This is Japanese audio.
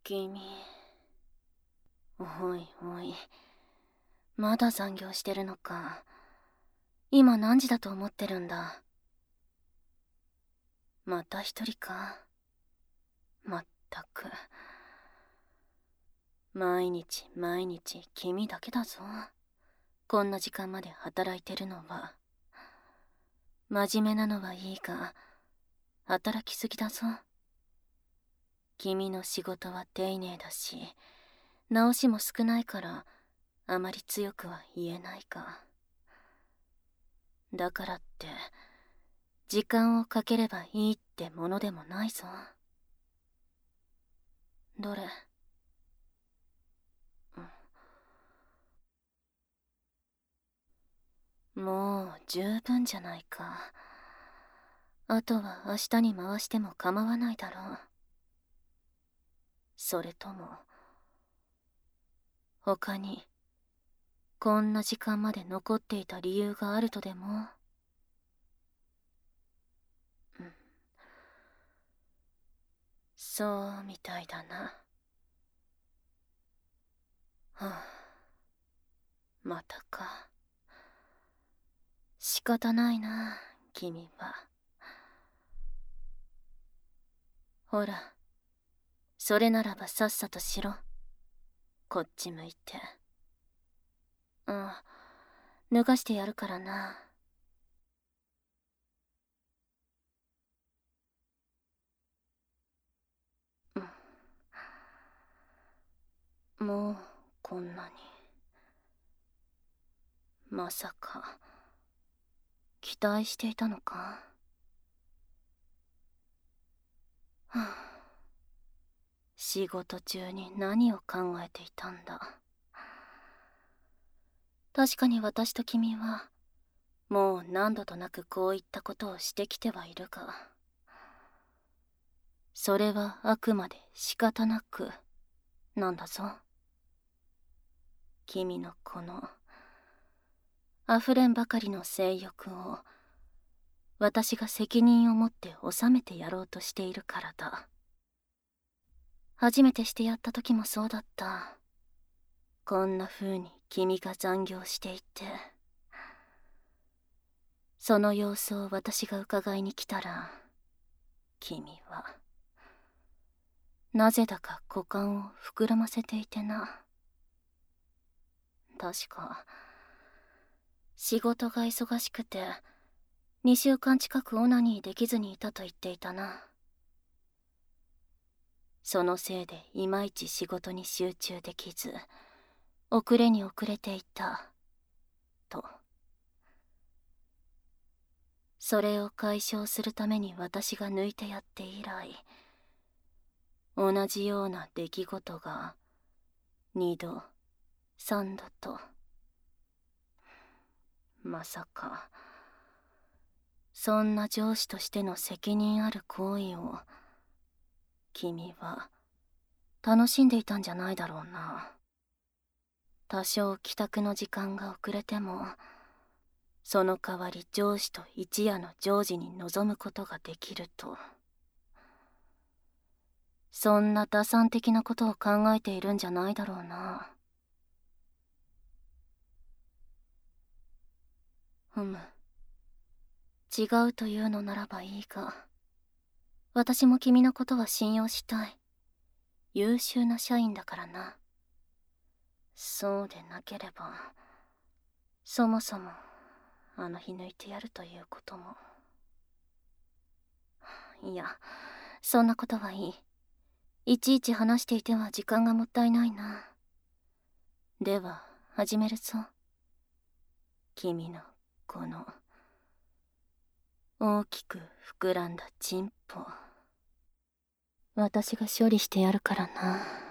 君。おいおい、まだ残業してるのか。今何時だと思ってるんだ。また一人か。まったく。毎日毎日君だけだぞ。こんな時間まで働いてるのは。真面目なのはいいが、働きすぎだぞ。君の仕事は丁寧だし、直しも少ないからあまり強くは言えないか。だからって時間をかければいいってものでもないぞ。どれ？もう十分じゃないか。あとは明日に回しても構わないだろう。それとも他にこんな時間まで残っていた理由があるとでも？そうみたいだな。はあ、またか。仕方ないな、君は。ほら、それならばさっさとしろ。こっち向いて。脱がしてやるからな。もうこんなに。まさか期待していたのか。はあ、仕事中に何を考えていたんだ。確かに私と君はもう何度となくこういったことをしてきてはいるが、それはあくまで仕方なくなんだぞ。君のこの溢れんばかりの性欲を私が責任を持って収めてやろうとしているからだ。初めてしてやった時もそうだった。こんな風に君が残業していて、その様子を私が伺いに来たら、君はなぜだか股間を膨らませていてな。確か仕事が忙しくて2週間近くオナニーできずにいたと言っていたな。そのせいでいまいち仕事に集中できず、遅れに遅れていたと。それを解消するために私が抜いてやって以来、同じような出来事が2度3度と。まさかそんな上司としての責任ある行為を君は楽しんでいたんじゃないだろうな。多少帰宅の時間が遅れても、その代わり上司と一夜の常時に臨むことができると。そんな打算的なことを考えているんじゃないだろうな。違うというのならばいいが、私も君のことは信用したい。優秀な社員だからな。そうでなければ、そもそもあの日抜いてやるということも。いや、そんなことはいい。いちいち話していては時間がもったいないな。では始めるぞ。君のこの大きく膨らんだチンポ、私が処理してやるからな。